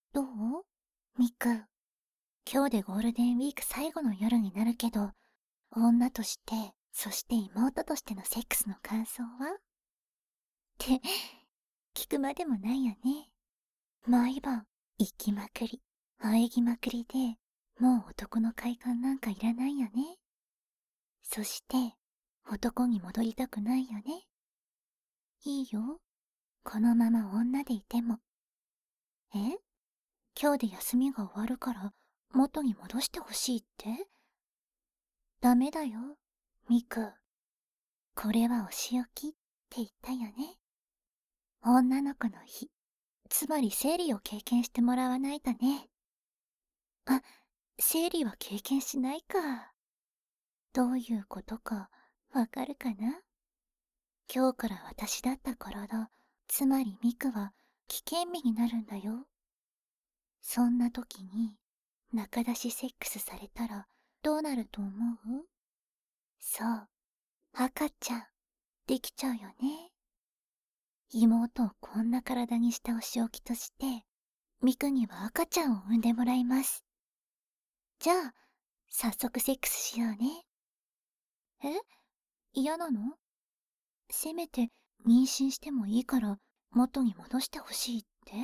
どうミク。今日でゴールデンウィーク最後の夜になるけど、女として、そして妹としてのセックスの感想はって聞くまでもないよね。毎晩、行きまくり、喘ぎまくりで、もう男の快感なんかいらないよね。そして、男に戻りたくないよね。いいよ。このまま女でいても。え今日で休みが終わるから元に戻してほしいって？ダメだよ、ミク。これはお仕置きって言ったよね。女の子の日、つまり生理を経験してもらわないとね。あ、生理は経験しないか。どういうことかわかるかな？今日から私だった体、つまりミクは危険日になるんだよ。そんな時に中出しセックスされたらどうなると思う？そう、赤ちゃん、できちゃうよね。妹をこんな体にしたお仕置きとして、ミクには赤ちゃんを産んでもらいます。じゃあ、早速セックスしようね。え？嫌なの？せめて妊娠してもいいから元に戻してほしいって？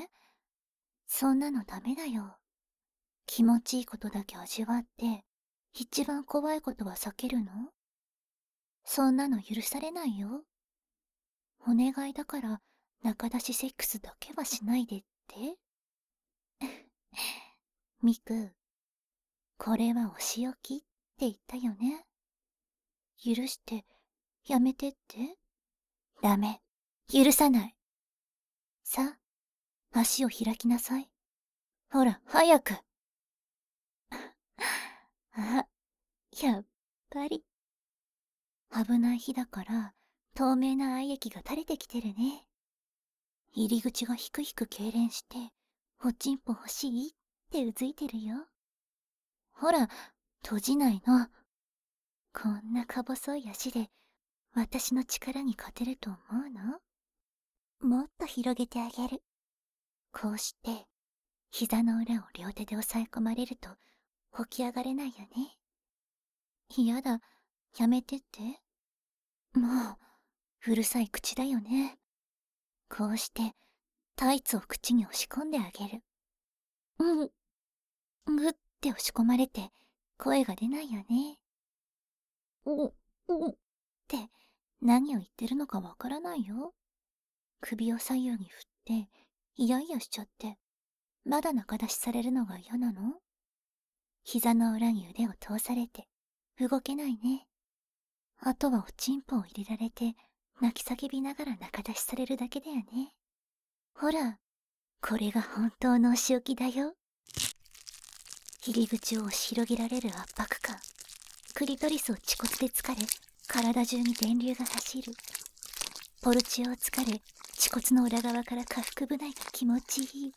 そんなのダメだよ。気持ちいいことだけ味わって、一番怖いことは避けるの？そんなの許されないよ。お願いだから中出しセックスだけはしないでって？ミク、これはお仕置きって言ったよね。許して、やめてって？ダメ、許さない。さあ、足を開きなさい。ほら、早く。あ、やっぱり。危ない日だから、透明な愛液が垂れてきてるね。入り口がひくひく痙攣して、おちんぽ欲しいってうずいてるよ。ほら、閉じないの。こんなか細い足で、私の力に勝てると思うの？もっと広げてあげる。こうして、膝の裏を両手で押さえ込まれると、起き上がれないよね。嫌だ、やめてって。もう、うるさい口だよね。こうして、タイツを口に押し込んであげる。うん、ぐって押し込まれて、声が出ないよね。うん、うんって、何を言ってるのかわからないよ。首を左右に振って、イヤイヤしちゃって、まだ中出しされるのが嫌なの？膝の裏に腕を通されて、動けないね。あとはおちんぽを入れられて、泣き叫びながら中出しされるだけだよね。ほら、これが本当のお仕置きだよ。入り口を押し広げられる圧迫感。クリトリスを恥骨で疲れ、体中に電流が走る。ポルチオを疲れ、恥骨の裏側から下腹部内が気持ちいい。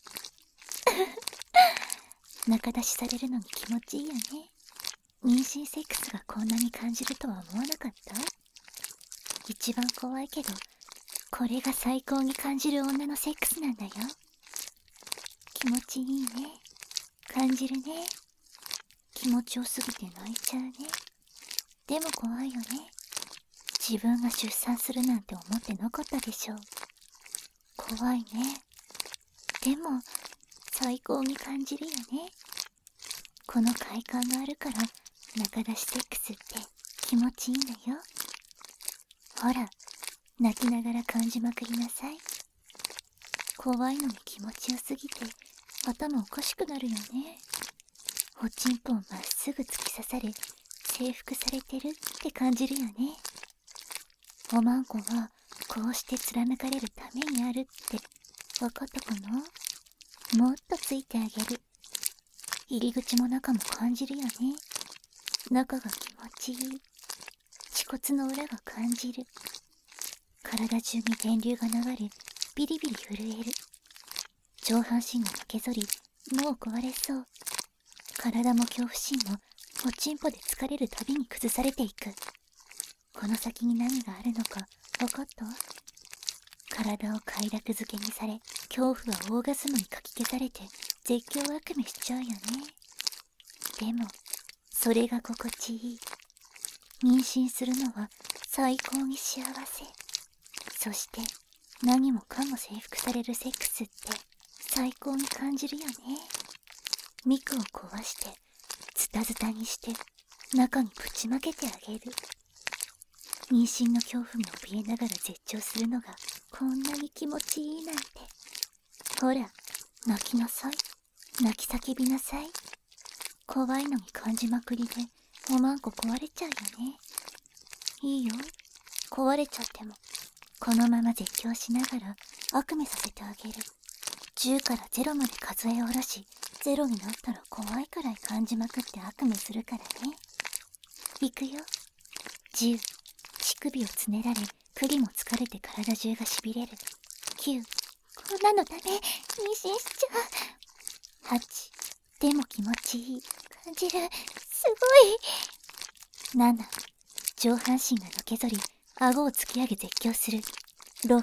中出しされるのに気持ちいいよね。妊娠セックスがこんなに感じるとは思わなかった？一番怖いけど、これが最高に感じる女のセックスなんだよ。気持ちいいね。感じるね。気持ちよすぎて泣いちゃうね。でも怖いよね。自分が出産するなんて思ってなかったでしょ。怖いね。でも、最高に感じるよね。この快感があるから、中出しセックスって気持ちいいんだよ。ほら、泣きながら感じまくりなさい。怖いのに気持ちよすぎて、頭おかしくなるよね。おちんぽをまっすぐ突き刺され、征服されてるって感じるよね。おまんこは、こうして貫かれるためにあるって、わかったかな？もっとついてあげる。入り口も中も感じるよね。中が気持ちいい。恥骨の裏が感じる。体中に電流が流れ、ビリビリ震える。上半身がのけぞり、もう壊れそう。体も恐怖心も、おちんぽで疲れるたびに崩されていく。この先に何があるのか、わかった？体を快楽づけにされ、恐怖はオーガズムにかき消されて、 絶叫悪夢しちゃうよね。でも、それが心地いい。妊娠するのは最高に幸せ。そして、何もかも征服されるセックスって最高に感じるよね。ミクを壊して、ズタズタにして、中にぶちまけてあげる。妊娠の恐怖に怯えながら絶頂するのがこんなに気持ちいいなんて。ほら、泣きなさい。泣き叫びなさい。怖いのに感じまくりで、おまんこ壊れちゃうよね。いいよ。壊れちゃっても、このまま絶叫しながら悪夢させてあげる。10から0まで数え下ろし、0になったら怖いくらい感じまくって悪夢するからね。いくよ。10、乳首をつねられ、釘も疲れて体中がしびれる。9、こんなのダメ、妊娠しちゃう。8、でも気持ちいい、感じる、すごい。7、上半身がのけぞり、顎を突き上げ絶叫する。6、ダメ、おまん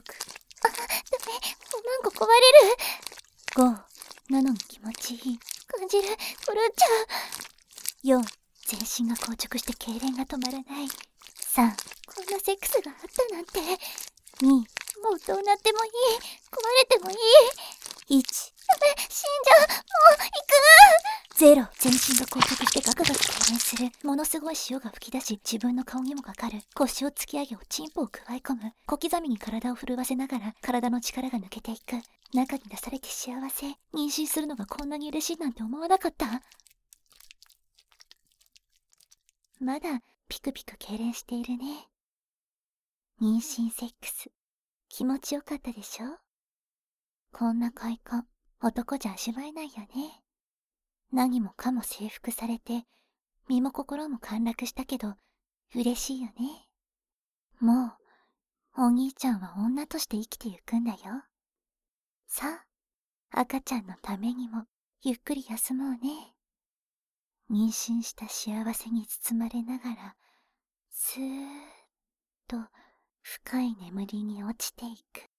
こ壊れる。5、なのに気持ちいい、感じる、狂っちゃう。4、全身が硬直して痙攣が止まらない。3、こんなセックスがあったなんて。2、もうどうなってもいい、壊れてもいい。1、ダメ、死んじゃう、もう行く。0、全身が硬直してガクガク痙攣する。ものすごい潮が吹き出し、自分の顔にもかかる。腰を突き上げ、おちんぽをくわえ込む。小刻みに体を震わせながら体の力が抜けていく。中に出されて幸せ。妊娠するのがこんなに嬉しいなんて思わなかった。まだピクピク痙攣しているね。妊娠セックス、気持ちよかったでしょ？こんな快感、男じゃ味わえないよね。何もかも征服されて、身も心も陥落したけど、嬉しいよね。もう、お兄ちゃんは女として生きてゆくんだよ。さあ、赤ちゃんのためにも、ゆっくり休もうね。妊娠した幸せに包まれながら、スーッと深い眠りに落ちていく。